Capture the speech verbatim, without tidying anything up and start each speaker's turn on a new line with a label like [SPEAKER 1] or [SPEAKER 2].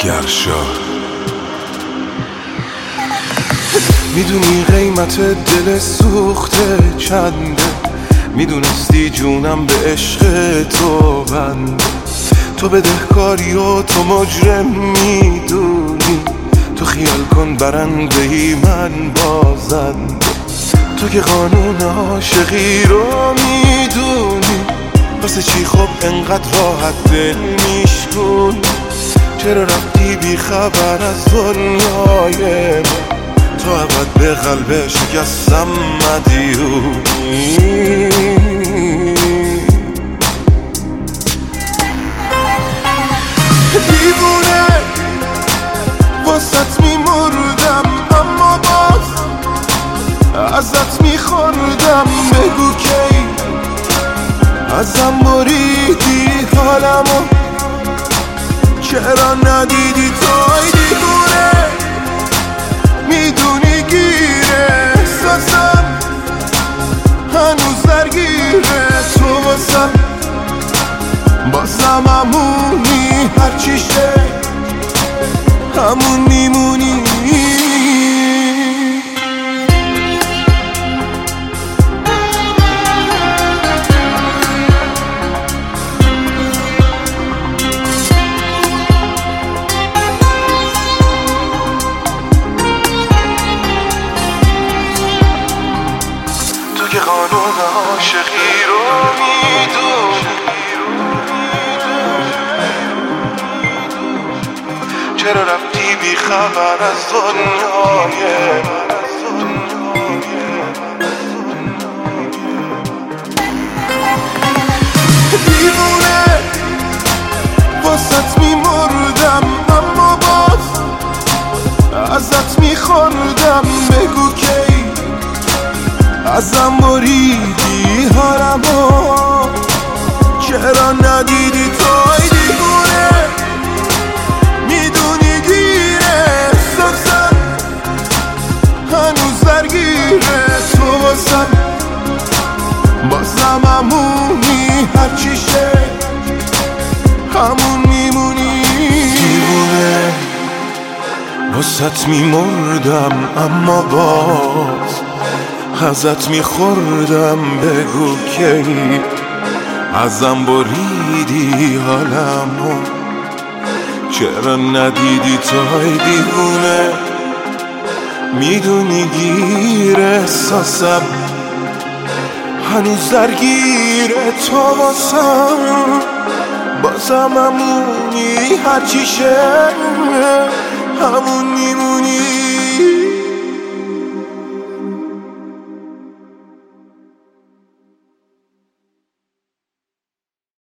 [SPEAKER 1] گرشا. میدونی قیمت دل سوخته چنده، میدونستی جونم به عشق تو بنده. تو بدهکاری و تو مجرم میدونی، تو خیال کن برنده ای من بازنده. تو که قانون عاشقی رو میدونی، واسه چی خب انقدر راحت دل میشکونی؟ چرا رفتی بی خبر از دنیای من؟ تو ابد به قلب شکستم مدیونی. دیوونه واسط میمردم، اما باز ازت میخوردم. بگو کی ازم بریدی حالمو، چرا ندیدی توی؟ دیوونه میدونی گیره احساسم، هنوز درگیره تو واسم. بازم همونی، هرچی شه همون میمونی. تو که قانون عاشقی رو میدونی، چرا رفتی بی خبر از دنیای من؟ دیوونه واسط میمردم، اما باز ازت میخوردم. بگو کی ازم بریدی حالمو، چرا ندیدی توی؟ دیوونه میدونی گیره احساسم، هنوز درگیره تو واسم. بازم همونی، هرچی شه همون میمونی. دیوونه واسط میمردم، اما باز ازت میخوردم. بگو کی ازم بریدی حالمو، چرا ندیدی توی؟ دیوونه میدونی گیر احساسم، هنوز درگیر تو واسم. بازم همونی، هرچی شه همون